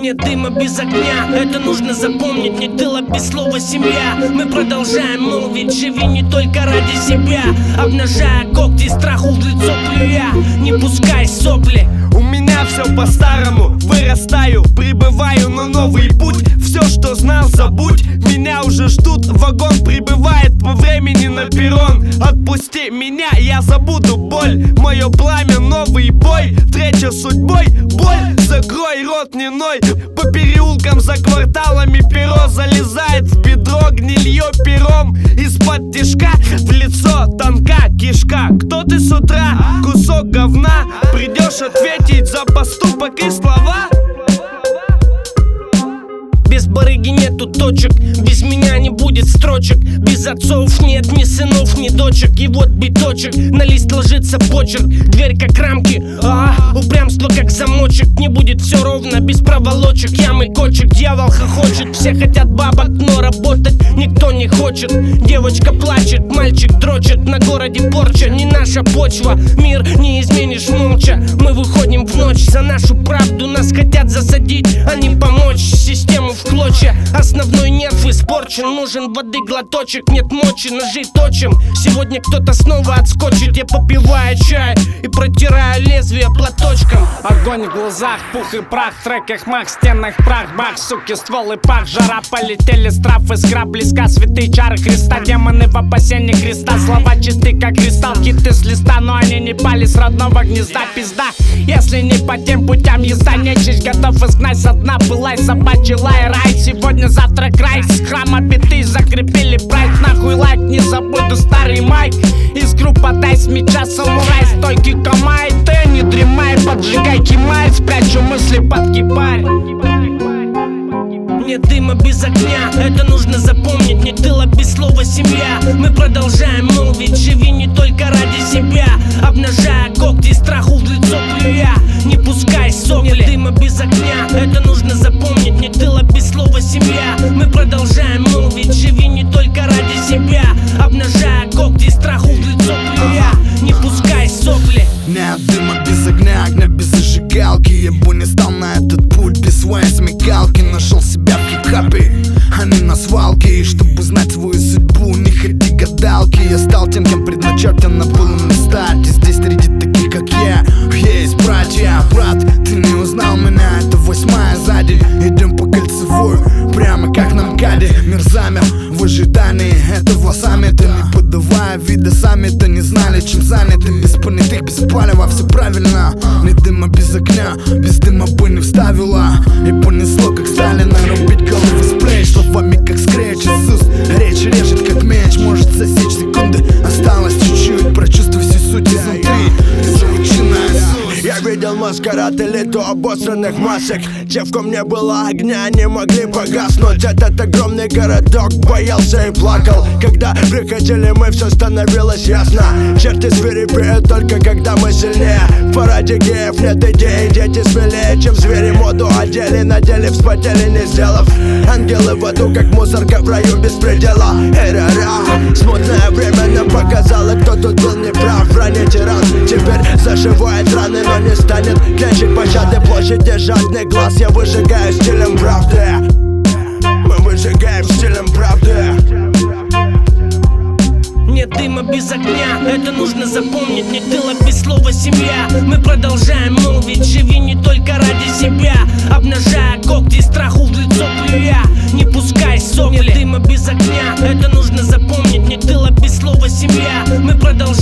Нет дыма без огня, это нужно запомнить. Нет тыла без слова семья. Мы продолжаем молвить, живи не только ради себя. Обнажая когти, страху в лицо плюя. Не пускай сопли. У меня все по-старому, вырастаю, прибываю на новый путь. Все, что знал, забудь, меня уже ждут. Вагон прибывает по времени на перрон. Отпусти меня, я забуду боль. Мое пламя, новый бой. Встреча с судьбой, боль. Закрой рот, не ной. По переулкам за кварталами перо залезает в бедро гнилье пером. Из-под тишка в лицо тонка кишка. Кто ты с утра? Кусок говна. Придешь ответить за поступок и слова. Без барыги нету точек, без меня не будет строчек. Без отцов нет ни сынов, ни дочек. И вот биточек, на лист ложится почерк. Дверь как рамки, упрямство как замочек. Не будет все ровно, без проволочек. Ямы кочек, дьявол хохочет. Все хотят бабок, но работать никто не хочет. Девочка плачет, мальчик дрочит. На городе порча, не наша почва. Мир не изменишь молча. Мы выходим в ночь за нашу правду. Нас хотят засадить, а не помочь. Систему в клочья, основной нерв испорчен. Нужен воды глоточек, нет мочи, ножи точим. Сегодня кто-то снова отскочит. Я попиваю чай и протираю лезвие платочком. Огонь в глазах, пух и прах, в треках мах, в стенах прах, бах, суки, ствол и пах. Жара, полетели страфы, скраб, близка, святые чары Христа. Демоны в опасении креста, слова чисты как кристалл. Киты с листа, но они не пали с родного гнезда. Пизда, если не по тем путям езда. Нечисть готов изгнать со дна, пылай, собачий лай, рай. Сегодня, завтра край, с храма биты закрепили прайд. Нахуй лайк, не забуду старый майк. Искру подай с меча, самурай, стойки камай. Ты не дремай, поджигай, кимай, спрячу мысли под кипарь. Нет дыма без огня, это нужно запомнить. Нет тыла без слова семья. Мы продолжаем молвить, живи не только ради себя. Обнажая когти, страху в лицо плюя. Не пускай сопли. Нет дыма без огня, это нужно запомнить. Нет тыла без слова семья. Мы продолжаем молвить, живи не только ради себя. Обнажая когти, страху в лицо плюя. Не пускай сопли. Нет дыма без огня, огня без зажигалки. Я бы не стал на этот путь без своей смекалки. Нашел себя в хип-хапе, а не на свалке. И чтобы знать свою судьбу, не ходи гадалки. Я стал тем, кем предначертано было мне стать. И здесь среди таких, как я, есть братья. Брат, ты не узнал меня, это 8-я сзади. Идем по кольцевой, прямо как на МКАДе. Мир замер в ожидании этого саммита. Не подавая вида, сами-то не знали, чем заняты. Без понятых, без палева, все правильно. Нет дыма без огня, без дыма бы не вставила. И понесло, как Сталина, рубить головы с плеч. Словами, как скретч, Иисус, речь режет, как меч. Может засечь секунды, осталось чуть-чуть. Прочувствуй всю суть изнутри, заученная суть. Я видел маскарад элиту обосранных масок. Те, в ком не было огня, не могли погаснуть. Этот огромный городок боялся и плакал. Когда приходили мы, все становилось ясно. Черты свирепеют только когда мы сильнее. В параде геев нет идей, дети смелее, чем звери. Моду одели, надели, вспотели, не сделав. Ангелы в аду, как мусорка в раю без предела. Эра-ра, смутное время нам показало, кто тут был неправ. Ранее тиран, теперь зашивает раны, но не станет клянчить пощады. Площади жадный глаз, я выжигаю стилем правды. Мы выжигаем стилем правды. Нет дыма без огня, это нужно запомнить. Нет тыла без слова семья. Мы продолжаем молвить, живи не только ради себя. Обнажая когти, страху в лицо плюя. Не пускай сопли. Нет дыма без огня, это нужно запомнить. Нет тыла без слова семья. Мы продолжаем